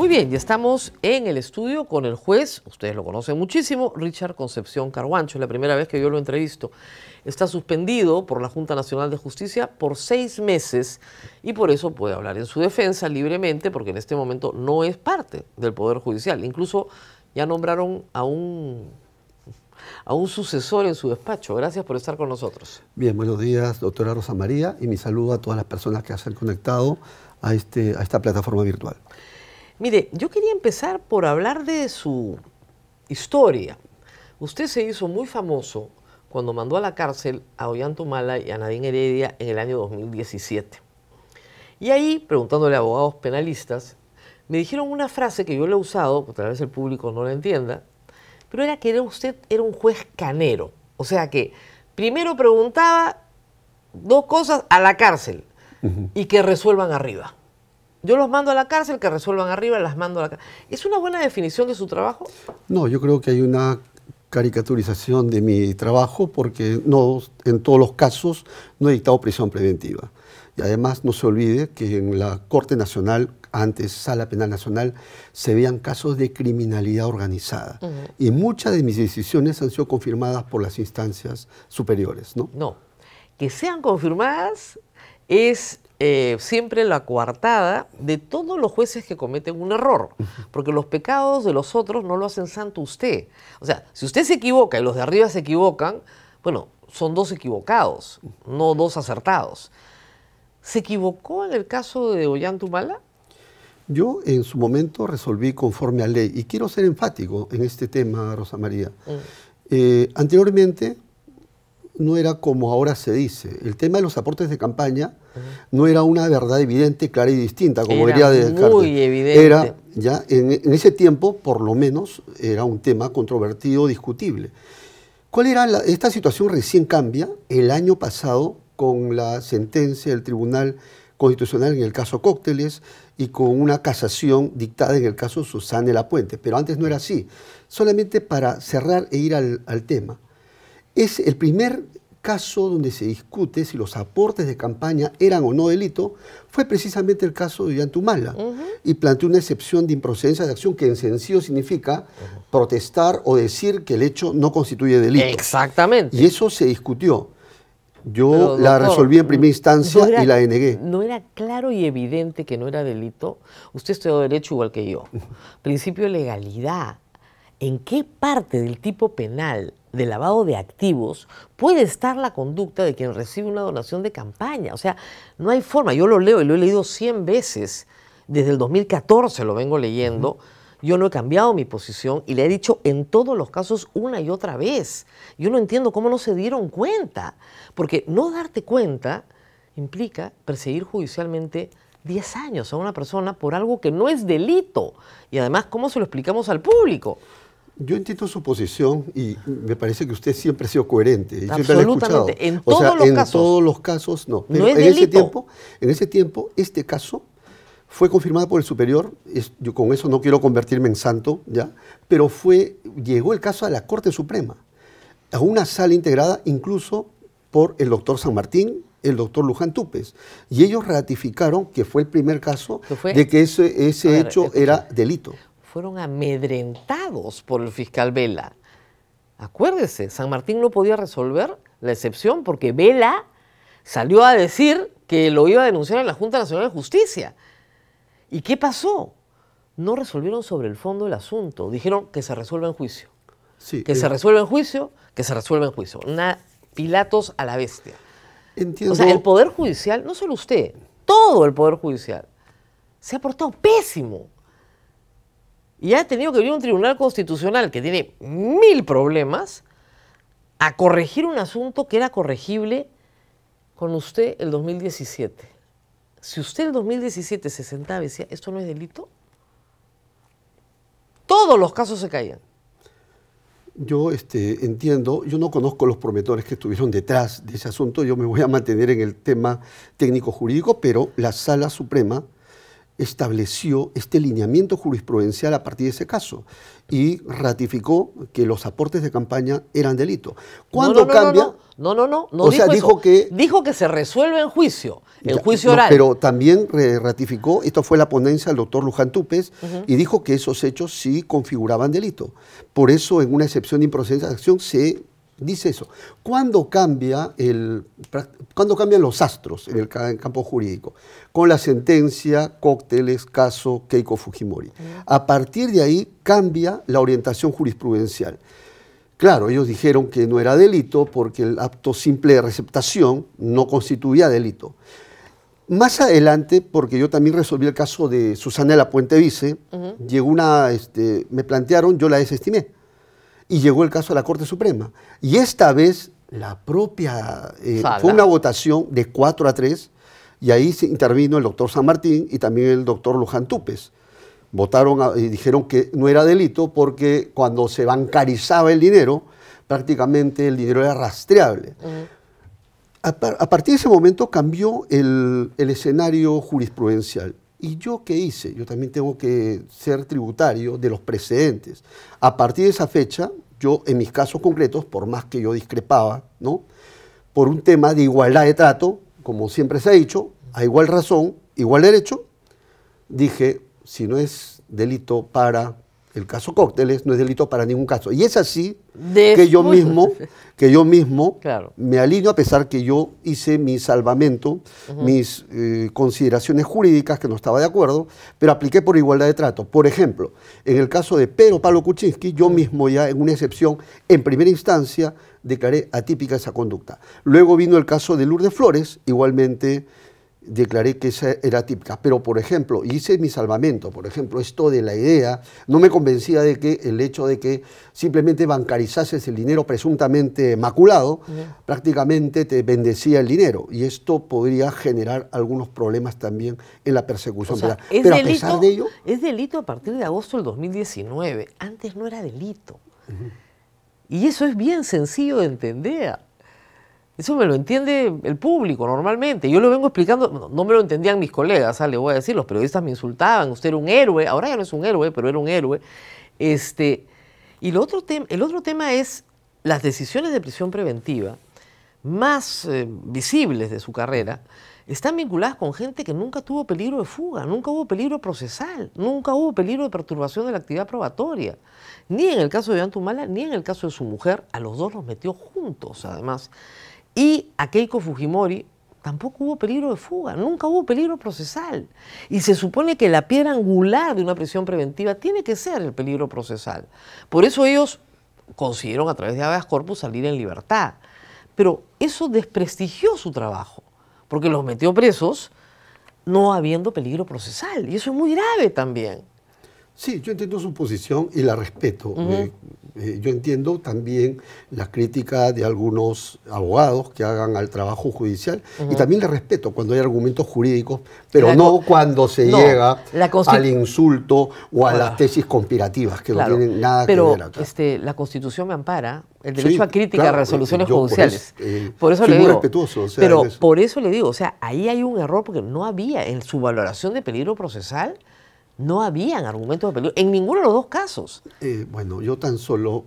Muy bien, ya estamos en el estudio con el juez, ustedes lo conocen muchísimo, Richard Concepción Carhuancho. Es la primera vez que yo lo entrevisto. Está suspendido por la Junta Nacional de Justicia por 6 meses y por eso puede hablar en su defensa libremente, porque en este momento no es parte del Poder Judicial. Incluso ya nombraron a un sucesor en su despacho. Gracias por estar con nosotros. Bien, buenos días, doctora Rosa María, y mi saludo a todas las personas que se han conectado a esta plataforma virtual. Mire, yo quería empezar por hablar de su historia. Usted se hizo muy famoso cuando mandó a la cárcel a Ollanta y a Nadine Heredia en el año 2017. Y ahí, preguntándole a abogados penalistas, me dijeron una frase que yo le he usado, porque tal vez el público no la entienda, pero era que usted era un juez canero. O sea que primero preguntaba 2 cosas a la cárcel y que resuelvan arriba. Yo los mando a la cárcel, que resuelvan arriba, las mando a la cárcel. ¿Es una buena definición de su trabajo? No, yo creo que hay una caricaturización de mi trabajo porque no, en todos los casos no he dictado prisión preventiva. Y además no se olvide que en la Corte Nacional, antes Sala Penal Nacional, se veían casos de criminalidad organizada. Y muchas de mis decisiones han sido confirmadas por las instancias superiores, ¿no? No, que sean confirmadas es siempre la coartada de todos los jueces que cometen un error, porque los pecados de los otros no lo hacen santo usted. O sea, si usted se equivoca y los de arriba se equivocan, bueno, son 2 equivocados, no 2 acertados. ¿Se equivocó en el caso de Ollanta Humala? Yo en su momento resolví conforme a ley, y quiero ser enfático en este tema, Rosa María. Anteriormente no era como ahora se dice. El tema de los aportes de campaña no era una verdad evidente, clara y distinta, como diría Descartes. Muy evidente. Era, ya, en ese tiempo, por lo menos, era un tema controvertido, discutible. ¿Cuál era esta situación? Recién cambia el año pasado con la sentencia del Tribunal Constitucional en el caso Cócteles y con una casación dictada en el caso Susana de la Puente. Pero antes no era así. Solamente para cerrar e ir al tema. Es el primer caso donde se discute si los aportes de campaña eran o no delito, fue precisamente el caso de Ollanta Humala. Y planteó una excepción de improcedencia de acción que en sencillo significa protestar o decir que el hecho no constituye delito. Exactamente. Y eso se discutió. Yo la resolví en primera instancia y la denegué. ¿No era claro y evidente que no era delito? Usted estudió Derecho igual que yo. Principio de legalidad. ¿En qué parte del tipo penal de lavado de activos puede estar la conducta de quien recibe una donación de campaña? O sea, no hay forma. Yo lo leo y lo he leído 100 veces. Desde el 2014 lo vengo leyendo. Yo no he cambiado mi posición y le he dicho en todos los casos una y otra vez. Yo no entiendo cómo no se dieron cuenta. Porque no darte cuenta implica perseguir judicialmente 10 años a una persona por algo que no es delito. Y además, ¿cómo se lo explicamos al público? Yo entiendo su posición y me parece que usted siempre ha sido coherente. Y siempre absolutamente. En todos los casos no. Pero no es delito. En ese tiempo, este caso fue confirmado por el superior. Yo con eso no quiero convertirme en santo, ¿ya? Pero llegó el caso a la Corte Suprema, a una sala integrada incluso por el doctor San Martín, el doctor Luján Túpez. Y ellos ratificaron que fue el primer caso de que ese hecho era delito. Fueron amedrentados por el fiscal Vela. Acuérdese, San Martín no podía resolver la excepción porque Vela salió a decir que lo iba a denunciar en la Junta Nacional de Justicia. ¿Y qué pasó? No resolvieron sobre el fondo el asunto. Dijeron que se resuelva en juicio. Sí, que se resuelva en juicio, que se resuelva en juicio. Pilatos a la bestia. Entiendo. O sea, el Poder Judicial, no solo usted, todo el Poder Judicial, se ha portado pésimo. Y ha tenido que venir un tribunal constitucional que tiene 1000 problemas a corregir un asunto que era corregible con usted el 2017. Si usted el 2017 se sentaba y decía, ¿esto no es delito? Todos los casos se caían. Yo entiendo, yo no conozco los promotores que estuvieron detrás de ese asunto, yo me voy a mantener en el tema técnico-jurídico, pero la Sala Suprema estableció este lineamiento jurisprudencial a partir de ese caso y ratificó que los aportes de campaña eran delito. ¿Cuándo cambia? No O sea, dijo dijo eso. que... Dijo que se resuelve en juicio, en Ya, juicio no, oral. pero también ratificó, esto fue la ponencia del doctor Luján Túpez, y dijo que esos hechos sí configuraban delito. Por eso, en una excepción de improcedencia de acción se dice eso. ¿Cuándo cambian los astros en el campo jurídico? Con la sentencia Cócteles, caso Keiko Fujimori. A partir de ahí cambia la orientación jurisprudencial. Claro, ellos dijeron que no era delito porque el acto simple de receptación no constituía delito. Más adelante, porque yo también resolví el caso de Susana de la Puente Vice, llegó me plantearon, yo la desestimé. Y llegó el caso a la Corte Suprema. Y esta vez la propia, fue una votación de 4-3, y ahí se intervino el doctor San Martín y también el doctor Luján Túpez. Votaron y dijeron que no era delito porque cuando se bancarizaba el dinero, prácticamente el dinero era rastreable. A partir de ese momento cambió el escenario jurisprudencial. ¿Y yo qué hice? Yo también tengo que ser tributario de los precedentes. A partir de esa fecha, yo en mis casos concretos, por más que yo discrepaba, ¿no?, por un tema de igualdad de trato, como siempre se ha dicho, a igual razón, igual derecho, dije, si no es delito para el caso Cócteles, no es delito para ningún caso. Y es así que yo mismo claro, me alineo, a pesar que yo hice mi salvamento, mis consideraciones jurídicas, que no estaba de acuerdo, pero apliqué por igualdad de trato. Por ejemplo, en el caso de Pedro Pablo Kuczynski, yo mismo ya en una excepción, en primera instancia, declaré atípica esa conducta. Luego vino el caso de Lourdes Flores, igualmente declaré que esa era típica. Pero, por ejemplo, hice mi salvamento, por ejemplo, esto de la idea, no me convencía de que el hecho de que simplemente bancarizases el dinero presuntamente maculado, prácticamente te bendecía el dinero. Y esto podría generar algunos problemas también en la persecución penal. Pero a pesar de ello... Es delito a partir de agosto del 2019. Antes no era delito. Y eso es bien sencillo de entender. Eso me lo entiende el público normalmente. Yo lo vengo explicando, no me lo entendían mis colegas, le voy a decir, los periodistas me insultaban, usted era un héroe, ahora ya no es un héroe, pero era un héroe. Y el otro tema es las decisiones de prisión preventiva más visibles de su carrera, están vinculadas con gente que nunca tuvo peligro de fuga, nunca hubo peligro procesal, nunca hubo peligro de perturbación de la actividad probatoria. Ni en el caso de Ollantumala, ni en el caso de su mujer, a los dos los metió juntos, además. Y a Keiko Fujimori tampoco hubo peligro de fuga, nunca hubo peligro procesal. Y se supone que la piedra angular de una prisión preventiva tiene que ser el peligro procesal. Por eso ellos consiguieron a través de habeas corpus salir en libertad. Pero eso desprestigió su trabajo, porque los metió presos no habiendo peligro procesal. Y eso es muy grave también. Sí, yo entiendo su posición y la respeto. Yo entiendo también la crítica de algunos abogados que hagan al trabajo judicial y también le respeto cuando hay argumentos jurídicos, pero no cuando se llega al insulto o a las tesis conspirativas que no tienen nada que ver acá. La Constitución me ampara el derecho a crítica a resoluciones judiciales. Por eso le digo, muy respetuoso. O sea, pero por eso le digo, o sea, ahí hay un error porque no había en su valoración de peligro procesal. No habían argumentos de peligro en ninguno de los dos casos. Bueno, yo tan solo,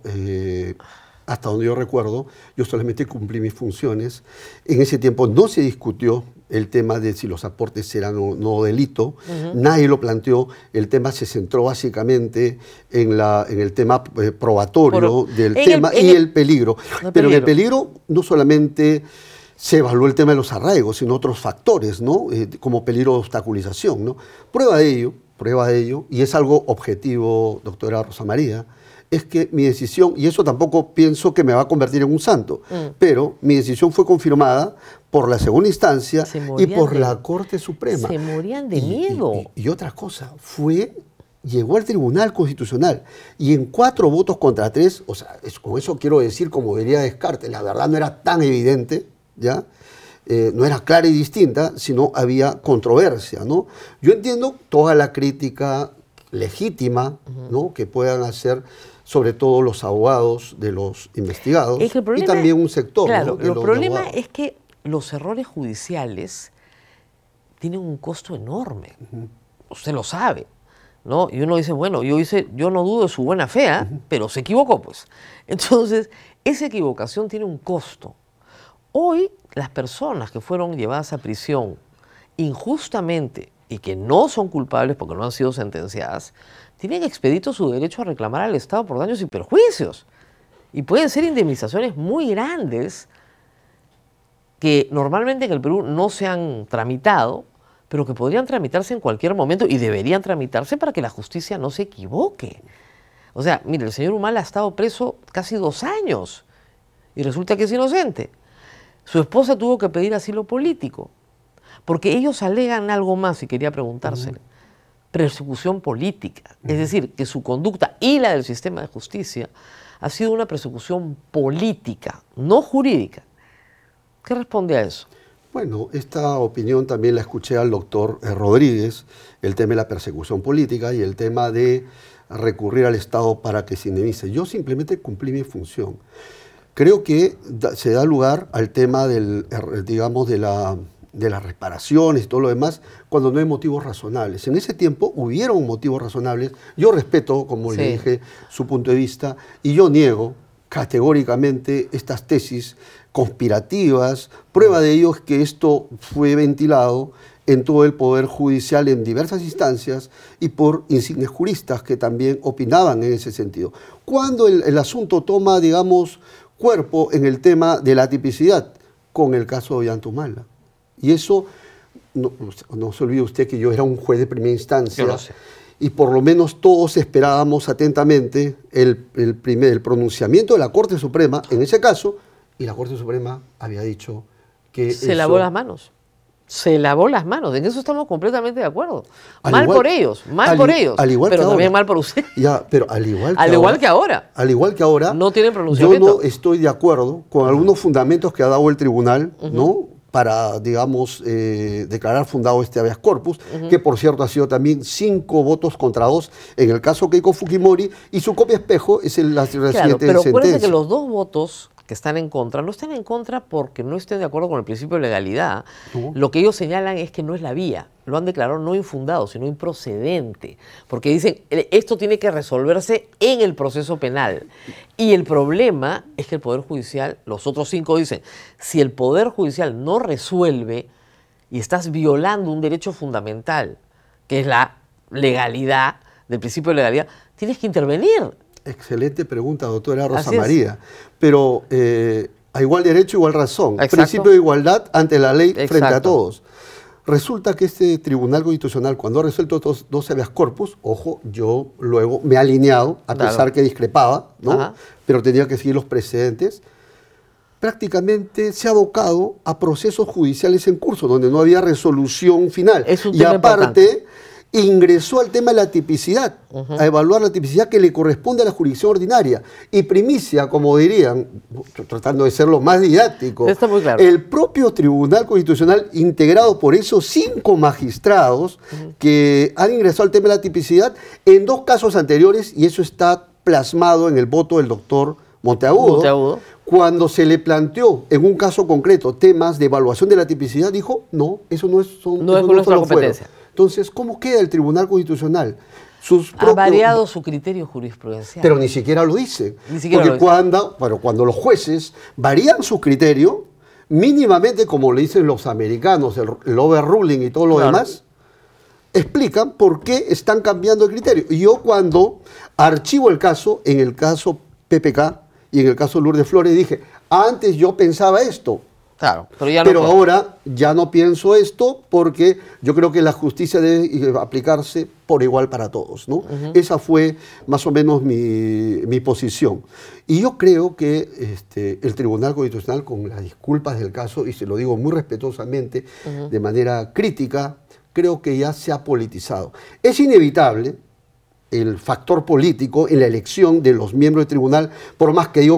hasta donde yo recuerdo, yo solamente cumplí mis funciones. En ese tiempo no se discutió el tema de si los aportes eran o no delito. Nadie lo planteó. El tema se centró básicamente en el tema probatorio del tema y el peligro. Pero en el peligro no solamente se evaluó el tema de los arraigos, sino otros factores, ¿no? Como peligro de obstaculización, ¿no? Prueba de ello, y es algo objetivo, doctora Rosa María, es que mi decisión, y eso tampoco pienso que me va a convertir en un santo, pero mi decisión fue confirmada por la segunda instancia y por la Corte Suprema. Se morían de miedo. Y otra cosa, llegó al Tribunal Constitucional y en 4 votos contra 3, o sea, con eso quiero decir, como diría Descartes, la verdad no era tan evidente, ¿ya? No era clara y distinta, sino había controversia, ¿no? Yo entiendo toda la crítica legítima, ¿no?, que puedan hacer, sobre todo los abogados de los investigados, y también un sector. Claro, ¿no?, el problema es que los errores judiciales tienen un costo enorme. Usted lo sabe, ¿no? Y uno dice, bueno, yo no dudo de su buena fe, pero se equivocó, pues. Entonces, esa equivocación tiene un costo. Hoy, las personas que fueron llevadas a prisión injustamente y que no son culpables porque no han sido sentenciadas, tienen expedito su derecho a reclamar al Estado por daños y perjuicios. Y pueden ser indemnizaciones muy grandes que normalmente en el Perú no se han tramitado, pero que podrían tramitarse en cualquier momento y deberían tramitarse para que la justicia no se equivoque. O sea, mire, el señor Humala ha estado preso casi 2 años y resulta que es inocente. Su esposa tuvo que pedir asilo político, porque ellos alegan algo más y quería preguntársele. Persecución política, es decir, que su conducta y la del sistema de justicia ha sido una persecución política, no jurídica. ¿Qué responde a eso? Bueno, esta opinión también la escuché al doctor Rodríguez, el tema de la persecución política y el tema de recurrir al Estado para que se indemnice. Yo simplemente cumplí mi función. Creo que se da lugar al tema del, digamos, de las reparaciones y todo lo demás cuando no hay motivos razonables. En ese tiempo hubieron motivos razonables. Yo respeto, como le dije, su punto de vista y yo niego categóricamente estas tesis conspirativas. Prueba de ello es que esto fue ventilado en todo el Poder Judicial en diversas instancias y por insignes juristas que también opinaban en ese sentido. Cuando el asunto toma, digamos, cuerpo en el tema de la tipicidad, con el caso de Ollanta Humala. Y eso, no se olvide usted que yo era un juez de primera instancia. Yo lo sé. Y por lo menos todos esperábamos atentamente el pronunciamiento de la Corte Suprema en ese caso, y la Corte Suprema había dicho que se lavó las manos. Se lavó las manos, en eso estamos completamente de acuerdo. Mal por ellos, pero también mal por usted. Ya, pero al igual que ahora, no tienen pronunciamiento. Yo no estoy de acuerdo con algunos fundamentos que ha dado el tribunal, ¿no? Para, digamos, declarar fundado este habeas corpus, que por cierto ha sido también 5 votos contra 2 en el caso Keiko Fujimori, y su copia espejo es la reciente sentencia. Pero acuérdense que los 2 votos que están en contra, no están en contra porque no estén de acuerdo con el principio de legalidad. Lo que ellos señalan es que no es la vía. Lo han declarado no infundado, sino improcedente. Porque dicen, esto tiene que resolverse en el proceso penal. Y el problema es que el Poder Judicial, los otros 5 dicen, si el Poder Judicial no resuelve y estás violando un derecho fundamental, que es la legalidad, del principio de legalidad, tienes que intervenir. Excelente pregunta, doctora Rosa María. Pero a igual derecho, igual razón. Exacto. Principio de igualdad ante la ley frente a Exacto. todos. Resulta que este Tribunal Constitucional, cuando ha resuelto 2 habeas corpus, ojo, yo luego me he alineado, a pesar que discrepaba, ¿no? Pero tenía que seguir los precedentes, prácticamente se ha abocado a procesos judiciales en curso, donde no había resolución final. Es un y tema aparte, importante. ingresó al tema de la tipicidad, a evaluar la tipicidad que le corresponde a la jurisdicción ordinaria. Y primicia, como dirían, tratando de ser lo más didáctico, Está muy claro. el propio Tribunal Constitucional, integrado por esos 5 magistrados que han ingresado al tema de la tipicidad en 2 casos anteriores, y eso está plasmado en el voto del doctor Monteagudo. Cuando se le planteó en un caso concreto temas de evaluación de la tipicidad, dijo, no, eso no es nuestra competencia. Entonces, ¿cómo queda el Tribunal Constitucional? Ha variado su criterio jurisprudencial. Pero ni siquiera lo dice. Ni siquiera porque cuando los jueces varían su criterio, mínimamente, como le dicen los americanos, el overruling y todo lo demás, explican por qué están cambiando el criterio. Y yo cuando archivo el caso, en el caso PPK y en el caso Lourdes Flores, dije, antes yo pensaba esto. Claro, pero ahora ya no pienso esto porque yo creo que la justicia debe aplicarse por igual para todos, ¿no? Esa fue más o menos mi posición. Y yo creo que el Tribunal Constitucional, con las disculpas del caso, y se lo digo muy respetuosamente, de manera crítica, creo que ya se ha politizado. Es inevitable el factor político en la elección de los miembros del tribunal, por más que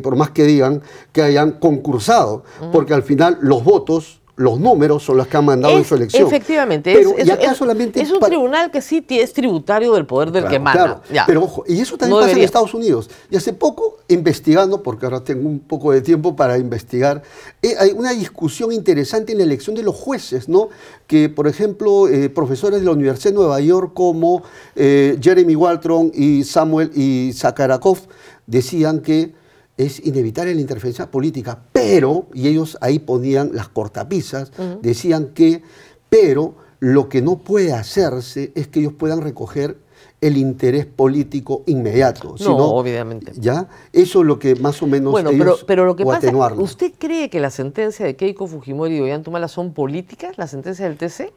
digan que hayan concursado, porque al final los votos, los números son los que han mandado en su elección. Efectivamente, pero solamente es un tribunal que sí es tributario del poder del que manda. Claro. Pero ojo, y eso también pasa en Estados Unidos. Y hace poco, investigando, porque ahora tengo un poco de tiempo para investigar, hay una discusión interesante en la elección de los jueces, ¿no? Que, por ejemplo, profesores de la Universidad de Nueva York como Jeremy Waltron y Samuel y Sakharov decían que es inevitable la interferencia política, pero, y ellos ahí ponían las cortapisas, decían que, pero lo que no puede hacerse es que ellos puedan recoger el interés político inmediato. No, sino, obviamente. ¿ya? Eso es lo que más o menos Bueno, ellos, pero lo que o pasa, atenuarlo. ¿usted cree que la sentencia de Keiko Fujimori y Ollanta son políticas, la sentencia del TC?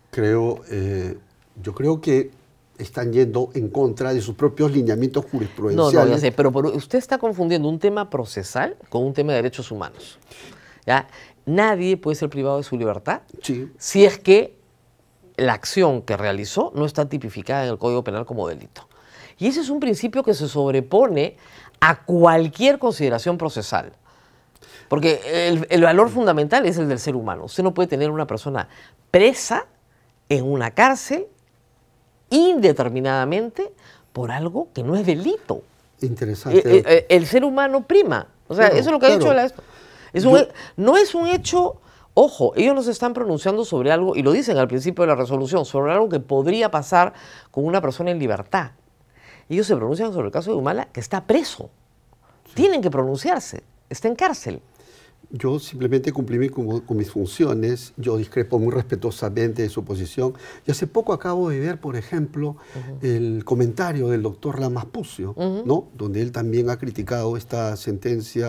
Yo creo que están yendo en contra de sus propios lineamientos jurisprudenciales. No, ya sé, pero usted está confundiendo un tema procesal con un tema de derechos humanos. ¿Ya? Nadie puede ser privado de su libertad Sí. si es que la acción que realizó no está tipificada en el Código Penal como delito. Y ese es un principio que se sobrepone a cualquier consideración procesal. Porque el valor fundamental es el del ser humano. Usted no puede tener una persona presa en una cárcel indeterminadamente por algo que no es delito. Interesante. El ser humano prima. O sea, Claro, eso es lo que ha dicho claro. no es un hecho. Ojo, ellos nos están pronunciando sobre algo, y lo dicen al principio de la resolución, sobre algo que podría pasar con una persona en libertad. Ellos se pronuncian sobre el caso de Humala, que está preso. Sí. Tienen que pronunciarse, está en cárcel. Yo simplemente cumplí con mis funciones, yo discrepo muy respetuosamente de su posición. Y hace poco acabo de ver, por ejemplo, el comentario del doctor Lamas Pucio, ¿no? Donde él también ha criticado esta sentencia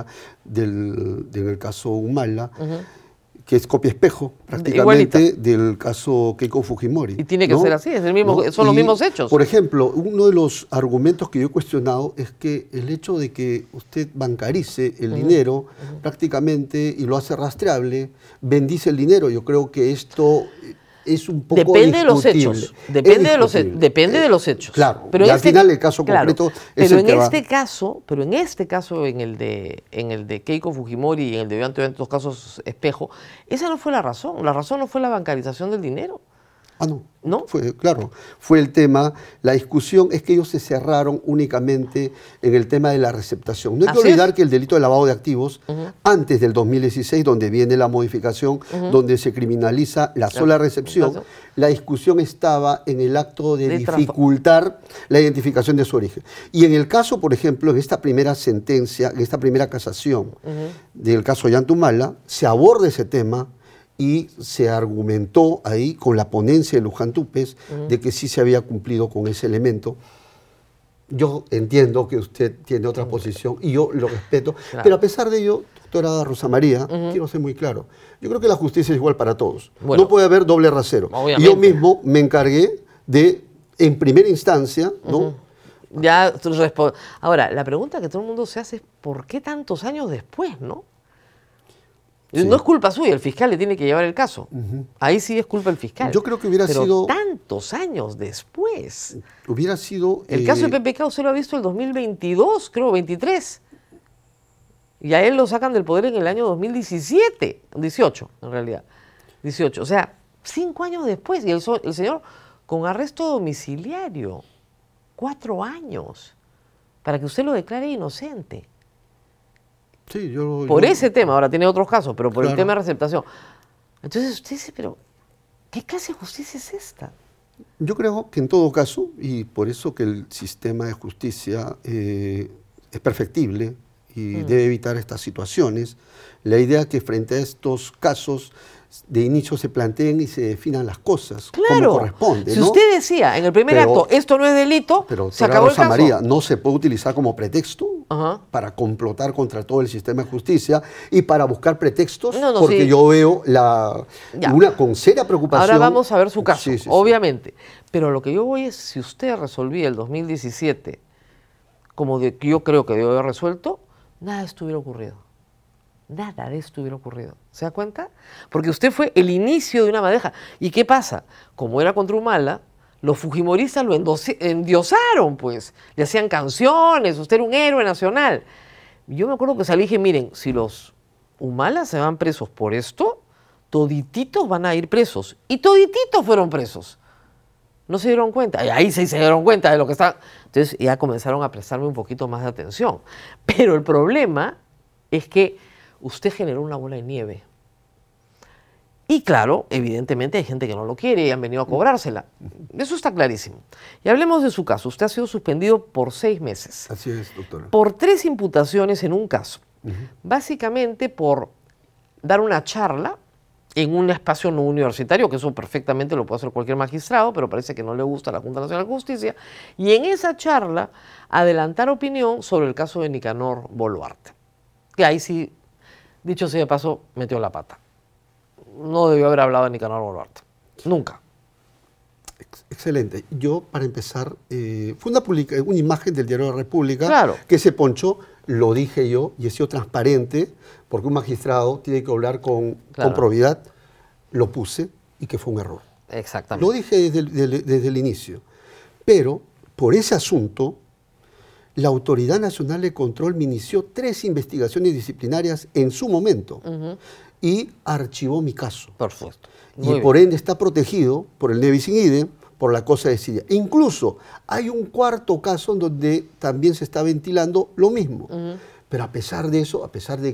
del caso Humala, que es copia-espejo prácticamente igualita del caso Keiko Fujimori. Y tiene que ¿no? ser así, es el mismo, ¿no? son los mismos hechos. Por ejemplo, uno de los argumentos que yo he cuestionado es que el hecho de que usted bancarice el dinero prácticamente y lo hace rastreable, bendice el dinero. Yo creo que esto es un poco depende de los discutible. hechos, depende de los hechos. Claro, pero y al final el caso concreto es pero el que va. Pero en este caso, en el de Keiko Fujimori y en el de Ollanta, en estos casos espejo, esa no fue la razón. La razón no fue la bancarización del dinero. Ah, no. ¿No? Fue el tema. La discusión es que ellos se cerraron únicamente en el tema de la receptación. No hay que olvidar que el delito de lavado de activos, antes del 2016, donde viene la modificación, donde se criminaliza la sola recepción, la discusión estaba en el acto de dificultar la identificación de su origen. Y en el caso, por ejemplo, en esta primera sentencia, en esta primera casación del caso Ollanta Humala, se aborda ese tema y se argumentó ahí con la ponencia de Luján Túpez de que sí se había cumplido con ese elemento. Yo entiendo que usted tiene otra posición y yo lo respeto, pero a pesar de ello, doctora Rosa María, quiero ser muy claro, yo creo que la justicia es igual para todos. Bueno, no puede haber doble rasero. Y yo mismo me encargué de, en primera instancia, ¿no? Ya, ahora, la pregunta que todo el mundo se hace es ¿por qué tantos años después, no? Sí. No es culpa suya, el fiscal le tiene que llevar el caso. Ahí sí es culpa del fiscal. Yo creo que hubiera sido... tantos años después. Hubiera sido... El caso de PPK usted lo ha visto el 2022, creo, 23. Y a él lo sacan del poder en el año 2017, 18 en realidad. 18, o sea, 5 años después. Y el señor con arresto domiciliario, 4 años, para que usted lo declare inocente. Sí, por ese tema, ahora tiene otros casos, pero por el tema de receptación. Entonces usted dice, pero ¿qué clase de justicia es esta? Yo creo que en todo caso, y por eso que el sistema de justicia es perfectible y debe evitar estas situaciones, la idea que frente a estos casos de inicio se planteen y se definan las cosas como corresponde. Si usted decía en el primer acto, esto no es delito, pero se acabó el caso. María, no se puede utilizar como pretexto para complotar contra todo el sistema de justicia y para buscar pretextos, porque yo veo una con seria preocupación. Ahora vamos a ver su caso, obviamente. Pero lo que yo voy es, si usted resolvía el 2017 como yo creo que debió haber resuelto, nada de esto hubiera ocurrido. Nada de esto hubiera ocurrido. ¿Se da cuenta? Porque usted fue el inicio de una madeja. ¿Y qué pasa? Como era contra Humala, los fujimoristas lo endiosaron, pues. Le hacían canciones, usted era un héroe nacional. Yo me acuerdo que salí y dije, miren, si los Humala se van presos por esto, todititos van a ir presos. Y todititos fueron presos. No se dieron cuenta. Y ahí sí se dieron cuenta de lo que está. Entonces ya comenzaron a prestarme un poquito más de atención. Pero el problema es que usted generó una bola de nieve. Y claro, evidentemente hay gente que no lo quiere y han venido a cobrársela. Eso está clarísimo. Y hablemos de su caso. Usted ha sido suspendido por 6 meses. Así es, doctora. Por 3 imputaciones en un caso. Básicamente por dar una charla en un espacio no universitario, que eso perfectamente lo puede hacer cualquier magistrado, pero parece que no le gusta a la Junta Nacional de Justicia, y en esa charla adelantar opinión sobre el caso de Nicanor Boluarte. Que ahí sí, dicho sea de paso, metió la pata. No debió haber hablado de Nicanor Boluarte. Nunca. Excelente. Yo, para empezar, fue una imagen del Diario de la República Claro. que se ponchó, lo dije yo, y he sido transparente, porque un magistrado tiene que hablar con probidad. Lo puse y que fue un error. Exactamente. Lo dije desde el inicio. Pero, por ese asunto, la Autoridad Nacional de Control me inició 3 investigaciones disciplinarias en su momento y archivó mi caso. Por supuesto. Y por ende está protegido por el Nevis in idem, por la cosa de Siria. Incluso hay un 4.º caso en donde también se está ventilando lo mismo. Pero a pesar de eso,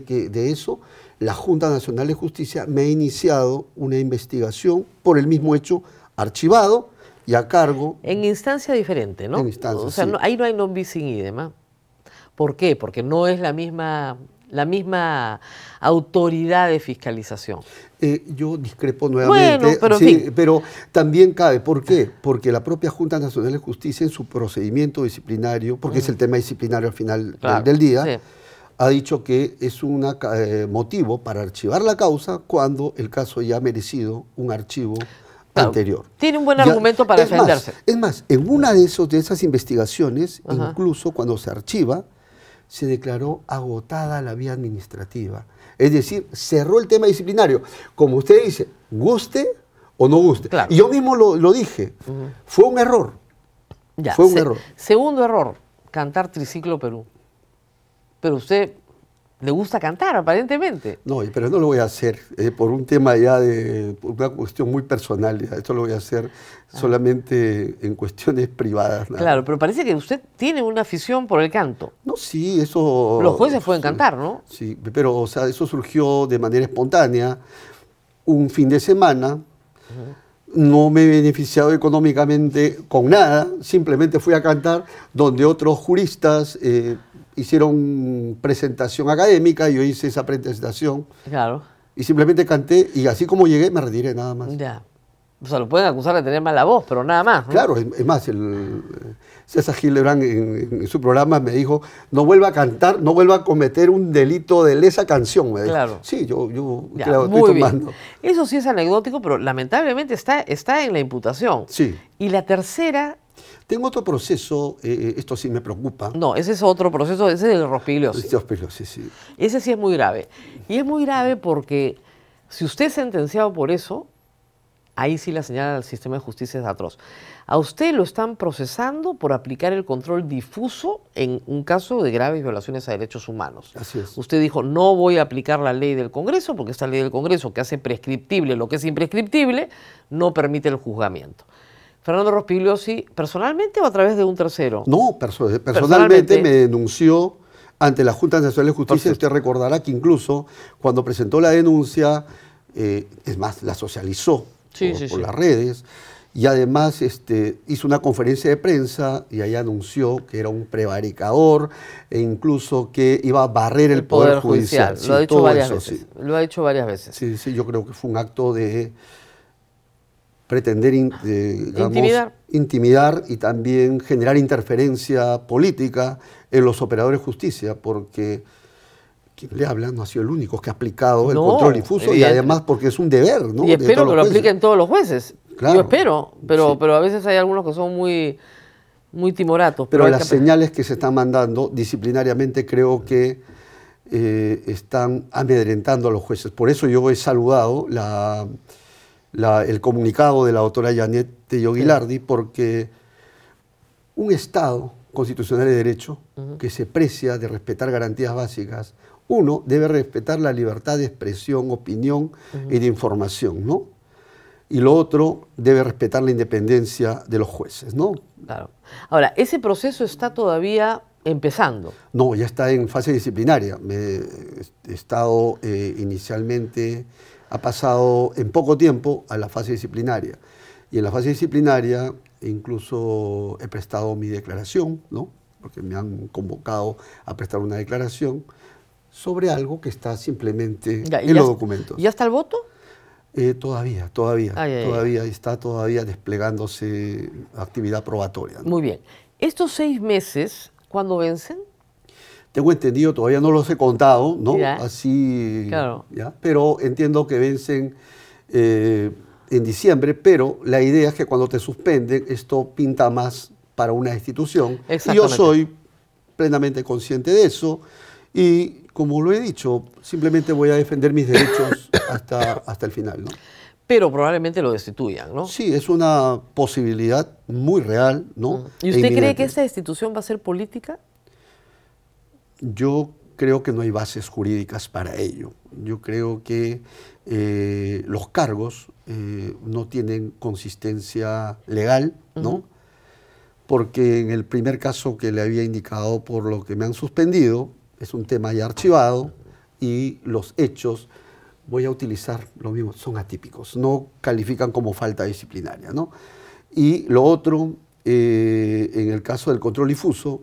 la Junta Nacional de Justicia me ha iniciado una investigación por el mismo hecho, archivado y a cargo. En instancia diferente, ¿no? En instancia, o sea, sí. ahí no hay non bis in idem. ¿Eh? ¿Por qué? Porque no es la misma autoridad de fiscalización. Yo discrepo nuevamente, bueno, pero, sí, pero también cabe. ¿Por qué? Porque la propia Junta Nacional de Justicia en su procedimiento disciplinario, porque es el tema disciplinario al final del día, sí, ha dicho que es un motivo para archivar la causa cuando el caso ya ha merecido un archivo anterior. Tiene un buen argumento para defenderse. Es más, en una de esas investigaciones, incluso cuando se archiva, se declaró agotada la vía administrativa. Es decir, cerró el tema disciplinario. Como usted dice, guste o no guste. Claro. Y yo mismo lo dije. Fue un error. Ya, fue un error. Segundo error, cantar Triciclo Perú. Pero usted le gusta cantar, aparentemente. No, pero no lo voy a hacer por un tema por una cuestión muy personal. Esto lo voy a hacer solamente en cuestiones privadas. Nada. Claro, pero parece que usted tiene una afición por el canto. No, sí, eso... Los jueces pueden cantar, ¿no? Sí, pero o sea, eso surgió de manera espontánea, un fin de semana. No me he beneficiado económicamente con nada, simplemente fui a cantar donde otros juristas hicieron presentación académica, yo hice esa presentación. Claro. Y simplemente canté y así como llegué me retiré nada más. Ya. O sea, lo pueden acusar de tener mala voz, pero nada más, ¿no? Claro, es más, César Gildebrand en su programa me dijo, no vuelva a cantar, no vuelva a cometer un delito de lesa canción, me dijo. Claro. Sí, yo ya, claro, muy estoy bien. tomando. Eso sí es anecdótico, pero lamentablemente está en la imputación. Sí. Y la tercera... Tengo otro proceso, esto sí me preocupa. No, ese es otro proceso, ese es el Rospigliosi. Sí. Ese sí es muy grave. Y es muy grave porque si usted es sentenciado por eso, ahí sí la señal al sistema de justicia es atroz. A usted lo están procesando por aplicar el control difuso en un caso de graves violaciones a derechos humanos. Así es. Usted dijo, no voy a aplicar la ley del Congreso, porque esta ley del Congreso que hace prescriptible lo que es imprescriptible, no permite el juzgamiento. Fernando Rospigliosi, ¿personalmente o a través de un tercero? No, personalmente me denunció ante la Junta Nacional de Justicia. Usted recordará que incluso cuando presentó la denuncia, es más, la socializó por las redes, y además hizo una conferencia de prensa y ahí anunció que era un prevaricador e incluso que iba a barrer el Poder Judicial. Lo ha dicho varias veces. Sí. Lo ha dicho varias veces. Sí, yo creo que fue un acto de pretender intimidar y también generar interferencia política en los operadores de justicia, porque quien le habla no ha sido el único que ha aplicado el control difuso y además porque es un deber, ¿no? Y espero que lo apliquen todos los jueces. Claro, yo espero, pero a veces hay algunos que son muy timoratos. Pero las señales que se están mandando disciplinariamente creo que están amedrentando a los jueces. Por eso yo he saludado el comunicado de la doctora Janet Tello Guilardi, porque un Estado constitucional de derecho que se precia de respetar garantías básicas, uno debe respetar la libertad de expresión, opinión y de información, ¿no? Y lo otro debe respetar la independencia de los jueces, ¿no? Claro. Ahora, ese proceso está todavía empezando. No, ya está en fase disciplinaria. He estado inicialmente ha pasado en poco tiempo a la fase disciplinaria. Y en la fase disciplinaria incluso he prestado mi declaración, ¿no? Porque me han convocado a prestar una declaración sobre algo que está simplemente en los documentos. ¿Ya está el voto? Todavía está desplegándose actividad probatoria, ¿no? Muy bien. ¿Estos 6 meses, cuándo vencen? Tengo entendido, todavía no los he contado, ¿no? Ya. Así, Claro. ¿ya? Pero entiendo que vencen en diciembre, pero la idea es que cuando te suspenden, esto pinta más para una institución. Y yo soy plenamente consciente de eso. Y como lo he dicho, simplemente voy a defender mis derechos hasta el final, ¿no? Pero probablemente lo destituyan, ¿no? Sí, es una posibilidad muy real, ¿no? ¿Y usted cree que esta destitución va a ser política? Yo creo que no hay bases jurídicas para ello. Yo creo que los cargos no tienen consistencia legal, ¿no? Porque en el primer caso que le había indicado por lo que me han suspendido, es un tema ya archivado y los hechos, voy a utilizar lo mismo, son atípicos, no califican como falta disciplinaria, ¿no? Y lo otro, en el caso del control difuso,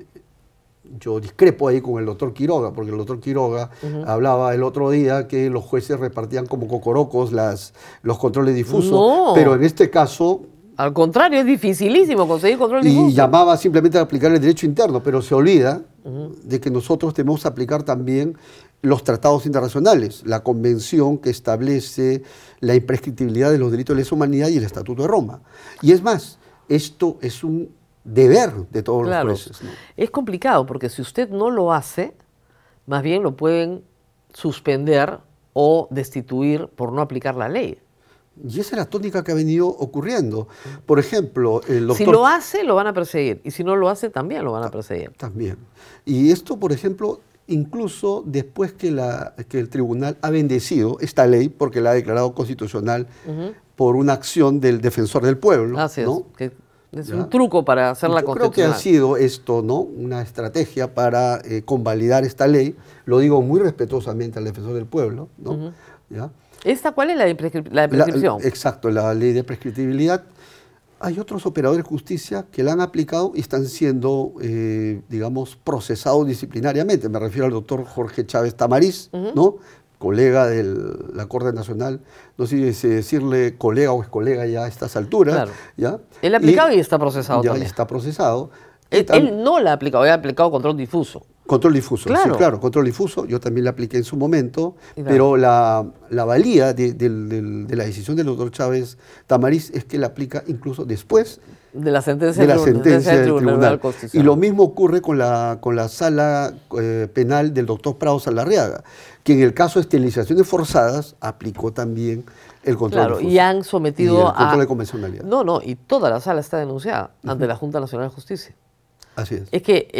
yo discrepo ahí con el doctor Quiroga, porque el doctor Quiroga hablaba el otro día que los jueces repartían como cocorocos los controles difusos, pero en este caso... Al contrario, es dificilísimo conseguir control difuso. Y llamaba simplemente a aplicar el derecho interno, pero se olvida de que nosotros tenemos que aplicar también los tratados internacionales, la convención que establece la imprescriptibilidad de los delitos de lesa humanidad y el Estatuto de Roma. Y es más, esto es un deber de todos los jueces, ¿no? Es complicado porque si usted no lo hace, más bien lo pueden suspender o destituir por no aplicar la ley. Y esa es la tónica que ha venido ocurriendo. Por ejemplo, el doctor... Si lo hace, lo van a perseguir. Y si no lo hace, también lo van a perseguir. También. Y esto, por ejemplo, incluso después que el tribunal ha bendecido esta ley, porque la ha declarado constitucional por una acción del defensor del pueblo. Así ¿no? es. Es un truco para hacerla constitucional. Yo creo que ha sido esto, ¿no? Una estrategia para convalidar esta ley. Lo digo muy respetuosamente al defensor del pueblo, ¿no? ¿Ya? ¿Esta cuál es la de prescripción? Exacto, la ley de prescriptibilidad. Hay otros operadores de justicia que la han aplicado y están siendo, digamos, procesados disciplinariamente. Me refiero al doctor Jorge Chávez Tamariz, ¿no? Colega de la Corte Nacional. No sé si decirle colega o ex colega ya a estas alturas. Claro. ¿Ya? Él ha aplicado y está procesado también. Ya está procesado. Él no la ha aplicado, él ha aplicado control difuso. Control difuso, claro. Sí, claro, control difuso. Yo también la apliqué en su momento, pero la valía de la decisión del doctor Chávez Tamariz es que la aplica incluso después de la sentencia del Tribunal Constitucional. Y lo mismo ocurre con la sala penal del doctor Prado Saldarriaga, que en el caso de esterilizaciones forzadas aplicó también el control difuso. Y han sometido y el control de convencionalidad. Y toda la sala está denunciada ante la Junta Nacional de Justicia. Así es. Es que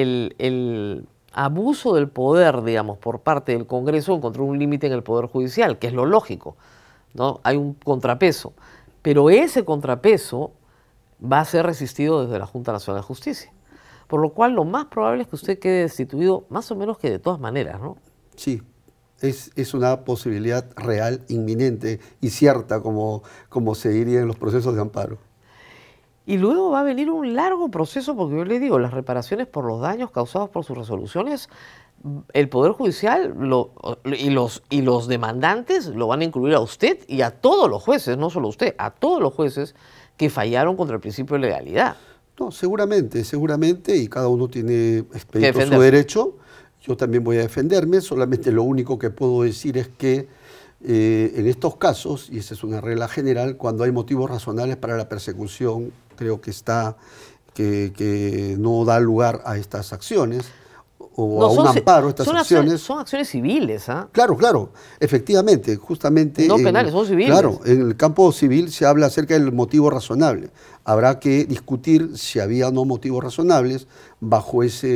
el abuso del poder, digamos, por parte del Congreso encontró un límite en el Poder Judicial, que es lo lógico, ¿no? Hay un contrapeso, pero ese contrapeso va a ser resistido desde la Junta Nacional de Justicia. Por lo cual, lo más probable es que usted quede destituido, más o menos que de todas maneras, ¿no? Sí, es una posibilidad real, inminente y cierta, como se diría en los procesos de amparo. Y luego va a venir un largo proceso, porque yo le digo, las reparaciones por los daños causados por sus resoluciones, el Poder Judicial y los demandantes lo van a incluir a usted y a todos los jueces, no solo usted, a todos los jueces que fallaron contra el principio de legalidad. No, seguramente, y cada uno tiene expedito su derecho. Yo también voy a defenderme, solamente lo único que puedo decir es que en estos casos, y esa es una regla general, cuando hay motivos razonables para la persecución, creo que no da lugar a estas acciones o a un amparo a estas acciones. Son acciones civiles, ¿ah? Claro, efectivamente, justamente. No penales, son civiles. Claro, en el campo civil se habla acerca del motivo razonable. Habrá que discutir si había o no motivos razonables bajo esa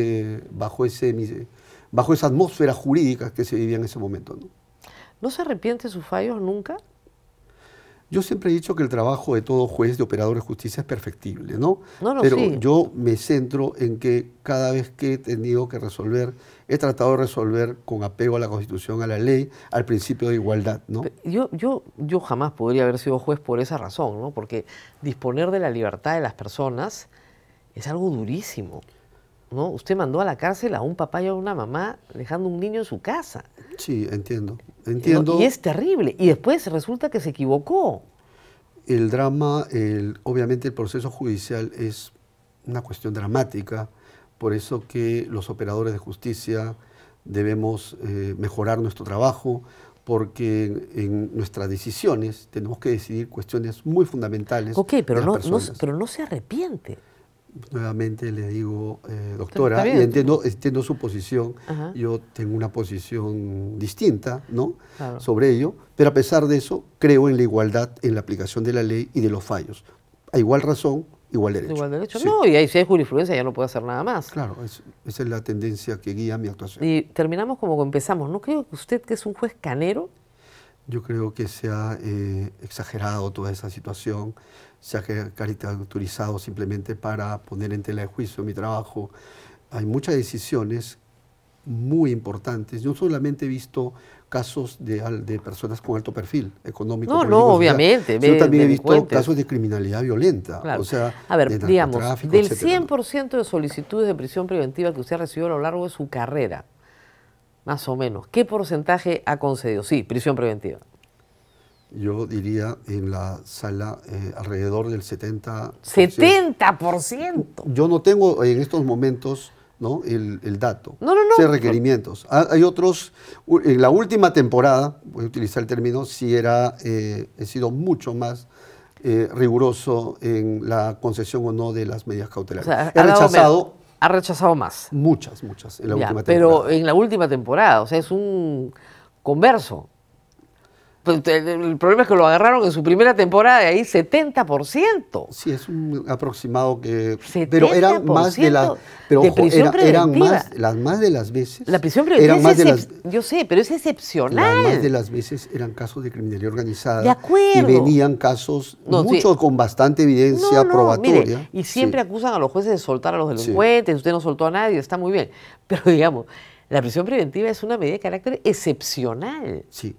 atmósfera jurídica que se vivía en ese momento, ¿no? ¿No se arrepiente de sus fallos nunca? Yo siempre he dicho que el trabajo de todo juez, de operador de justicia, es perfectible, ¿no? No, no, Pero sí. yo me centro en que cada vez que he tenido que resolver, he tratado de resolver con apego a la Constitución, a la ley, al principio de igualdad, ¿no? Yo jamás podría haber sido juez por esa razón, ¿no? Porque disponer de la libertad de las personas es algo durísimo, ¿no? Usted mandó a la cárcel a un papá y a una mamá dejando un niño en su casa. Sí, entiendo. ¿No? Entiendo. Y es terrible. Y después resulta que se equivocó. El drama, obviamente el proceso judicial es una cuestión dramática, por eso que los operadores de justicia debemos mejorar nuestro trabajo, porque en nuestras decisiones tenemos que decidir cuestiones muy fundamentales Ok, de pero las personas. pero no se arrepiente. Nuevamente le digo, Está doctora, bien. y entiendo su posición, Ajá. yo tengo una posición distinta, ¿no? Claro. Sobre ello, pero a pesar de eso, creo en la igualdad en la aplicación de la ley y de los fallos. A igual razón, igual derecho. Igual derecho. Sí. No, y ahí si hay jurisprudencia ya no puede hacer nada más. Claro, esa es la tendencia que guía mi actuación. Y terminamos como empezamos. ¿No creo que usted, que es un juez canero? Yo creo que se ha exagerado toda esa situación, se ha caricaturizado simplemente para poner en tela de juicio mi trabajo. Hay muchas decisiones muy importantes. Yo solamente he visto casos de personas con alto perfil económico. No, político, no, social, obviamente. sino también he visto delincuentes. casos de criminalidad violenta. Claro. O sea, a ver, de digamos, narcotráfico, del etcétera, ¿no? 100% de solicitudes de prisión preventiva que usted ha recibido a lo largo de su carrera, más o menos, ¿qué porcentaje ha concedido? Sí, prisión preventiva. Yo diría en la sala alrededor del 70%. ¡70%! Yo no tengo en estos momentos, ¿no?, el dato. No, no, no. Sí, requerimientos. Hay otros, en la última temporada, voy a utilizar el término, sí he sido mucho más riguroso en la concesión o no de las medidas O cautelares. sea, He rechazado ha rechazado más. muchas en la Ya, última pero temporada. en la última temporada, o sea, es un converso. Pues, el problema es que lo agarraron en su primera temporada y ahí 70%. Sí, es un aproximado que... 70% Pero eran más de las... Pero de ojo, prisión eran preventiva. más de las veces... La prisión preventiva eran más de es yo sé, pero es excepcional. Más de las veces eran casos de criminalidad organizada. De acuerdo. Y venían casos, No, muchos sí. con bastante evidencia probatoria. Mire, y siempre Sí. acusan a los jueces de soltar a los delincuentes, usted no soltó a nadie, está muy bien. Pero digamos, la prisión preventiva es una medida de carácter excepcional. Sí.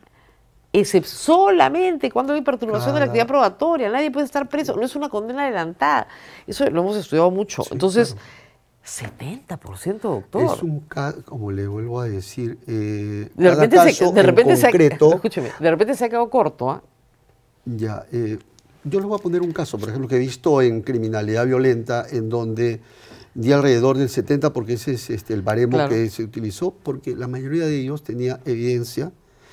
Solamente cuando hay perturbación de la Cada- actividad probatoria, nadie puede estar preso, no es una condena adelantada. Eso lo hemos estudiado mucho. Sí, Entonces, claro. 70%, doctor. Es un caso, como le vuelvo a decir, de cada repente, caso de repente en concreto, escúcheme, de repente se ha quedado corto, ¿ah? ya, yo les voy a poner un caso, por ejemplo, que he visto en criminalidad violenta, en donde di alrededor del 70, porque ese es el baremo Claro. que se utilizó, porque la mayoría de ellos tenía evidencia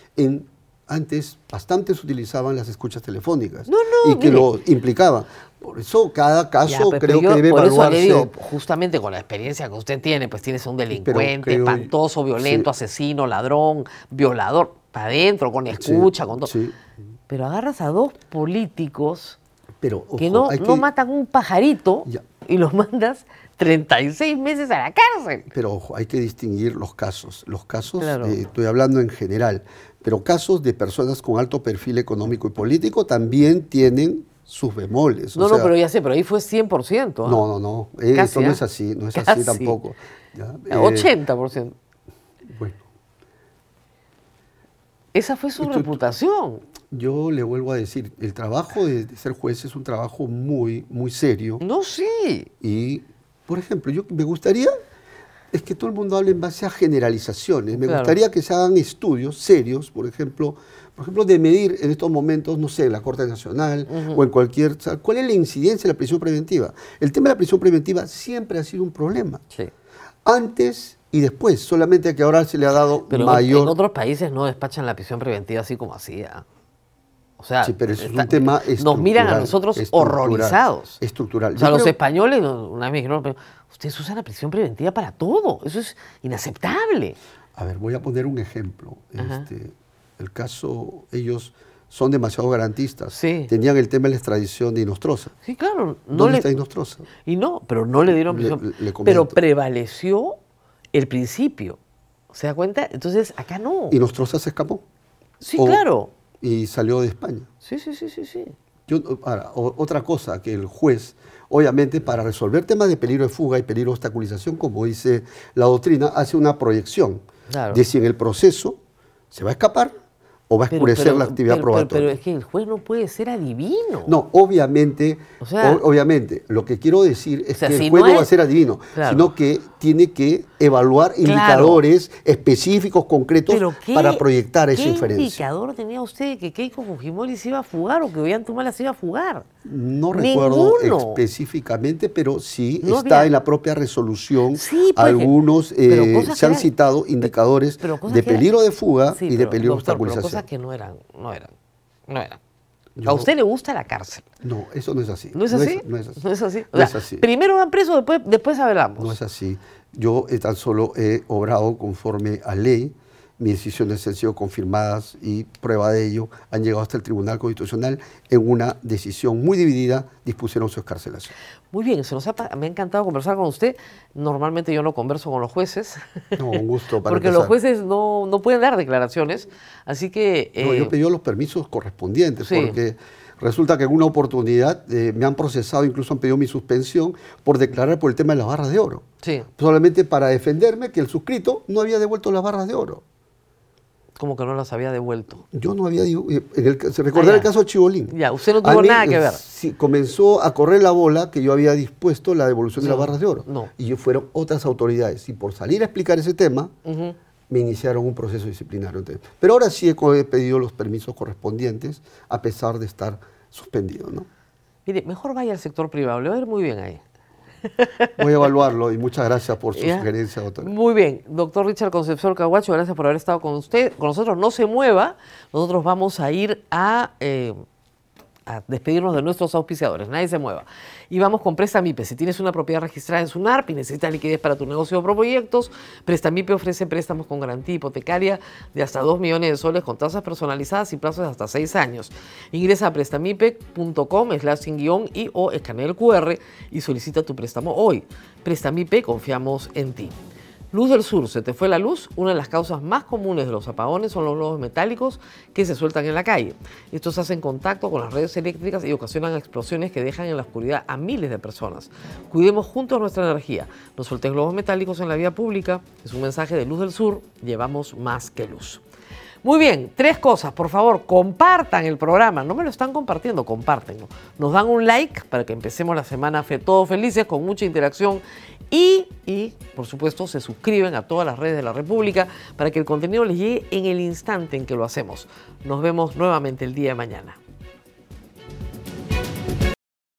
antes bastantes utilizaban las escuchas telefónicas No, no, y que mire. lo implicaban. Por eso cada caso Ya, pero creo yo que debe por eso evaluarse. le digo, justamente con la experiencia que usted tiene, pues tienes a un delincuente, creo- espantoso, violento, sí. asesino, ladrón, violador, para adentro, con escucha, Sí, con todo. sí. Pero agarras a dos políticos Pero que ojo, no matan un pajarito Ya. y los mandas 36 meses a la cárcel. Pero ojo, hay que distinguir los casos. Los casos, Claro. estoy hablando en general, pero casos de personas con alto perfil económico y político también tienen sus bemoles. No, o sea, no, pero ya sé, pero ahí fue 100%. ¿ah? No, Casi, esto no ¿ah? es así, no es así Casi. tampoco. ¿ya? 80%. Bueno, Esa fue su reputación. yo le vuelvo a decir, el trabajo de ser juez es un trabajo muy, muy serio. No, sí. Y, por ejemplo, yo me gustaría es que todo el mundo hable en base a generalizaciones. Me Claro. gustaría que se hagan estudios serios, por ejemplo, de medir en estos momentos, no sé, en la Corte Nacional o en cualquier... o sea, ¿cuál es la incidencia de la prisión preventiva? El tema de la prisión preventiva siempre ha sido un problema. Sí. Antes y después, solamente que ahora se le ha dado Pero mayor... en otros países no despachan la prisión preventiva así como hacía. O sea, Sí, pero eso es un tema nos miran a estructural, nosotros estructural, horrorizados. estructural. O sea, Yo los creo- españoles una vez me dijeron, "Pero ustedes usan la prisión preventiva para todo. Eso es inaceptable." A ver, voy a poner un ejemplo. Ajá. El caso, ellos son demasiado garantistas. Sí. Tenían el tema de la extradición de Inostroza. Sí, claro. No ¿Dónde le, está Inostroza? y no, pero no le dieron Le- prisión. le comento. Pero prevaleció el principio. ¿Se da cuenta? Entonces, acá no. Inostroza se escapó. Sí, O- claro. y salió de España. Sí, sí, sí, sí, sí. Ahora, otra cosa, que el juez, obviamente, para resolver temas de peligro de fuga y peligro de obstaculización, como dice la doctrina, hace una proyección Claro. de si en el proceso se va a escapar o va a oscurecer la actividad probatoria. Pero es que el juez no puede ser adivino. No, obviamente, O sea, obviamente, lo que quiero decir es o sea, que si el juez no no es- va a ser adivino, Claro. sino que tiene que evaluar Claro. indicadores específicos, concretos, Pero para proyectar esa ¿qué inferencia. indicador tenía usted de que Keiko Fujimori se iba a fugar o que Ollantaytamala se iba a fugar? No recuerdo Ninguno. específicamente, pero sí No está había- en la propia resolución. Sí, pues, algunos pero cosas se que han eran- citado indicadores pero cosas de que eran- peligro de fuga Sí, y de pero, peligro de doctor, pero obstaculización. cosas que no eran. A Yo- usted le gusta la cárcel. No, eso no es así. ¿No es así? No es así. ¿No es así? O No es sea, así. primero van presos, después hablamos. No es así. Yo tan solo he obrado conforme a ley. Mis decisiones han sido confirmadas y prueba de ello han llegado hasta el Tribunal Constitucional en una decisión muy dividida, dispusieron su excarcelación. Muy bien, me ha encantado conversar con usted. Normalmente yo no converso con los jueces. No, un gusto para Porque empezar. los jueces no pueden dar declaraciones. Así que... No, yo pedí los permisos correspondientes sí. porque resulta que en una oportunidad me han procesado, incluso han pedido mi suspensión por declarar por el tema de las barras de oro. Sí, Solamente para defenderme que el suscrito no había devuelto las barras de oro. como que no las había devuelto. Yo no había... se recordar ya. el caso de Chibolín. Ya, usted no A tuvo mí, nada que ver. Sí, comenzó a correr la bola que yo había dispuesto la devolución de las barras de oro. No. Y fueron otras autoridades. Y por salir a explicar ese tema, Ujú. me iniciaron un proceso disciplinario. Entonces, pero ahora sí he pedido los permisos correspondientes, a pesar de estar suspendido, ¿no? Mire, mejor vaya al sector privado, le va a ir muy bien ahí. Voy a evaluarlo y muchas gracias por su ¿Ya? sugerencia, doctor. Muy bien, doctor Richard Concepción Caguacho, gracias por haber estado con nosotros. No se mueva, nosotros vamos a ir a despedirnos de nuestros auspiciadores, nadie se mueva. Y vamos con Prestamipe. Si tienes una propiedad registrada en SUNARP y necesitas liquidez para tu negocio o proyectos, Prestamipe ofrece préstamos con garantía hipotecaria de hasta 2 millones de soles con tasas personalizadas y plazos de hasta 6 años. Ingresa a prestamipe.com/sin-guión y o escanea el QR y solicita tu préstamo hoy. Prestamipe, confiamos en ti. Luz del Sur, ¿se te fue la luz? Una de las causas más comunes de los apagones son los globos metálicos que se sueltan en la calle. Estos hacen contacto con las redes eléctricas y ocasionan explosiones que dejan en la oscuridad a miles de personas. Cuidemos juntos nuestra energía. No sueltes globos metálicos en la vía pública. Es un mensaje de Luz del Sur. Llevamos más que luz. Muy bien, 3 cosas, por favor, compartan el programa, no me lo están compartiendo, compártenlo. Nos dan un like para que empecemos la semana todos felices, con mucha interacción y, por supuesto, se suscriben a todas las redes de la República para que el contenido les llegue en el instante en que lo hacemos. Nos vemos nuevamente el día de mañana.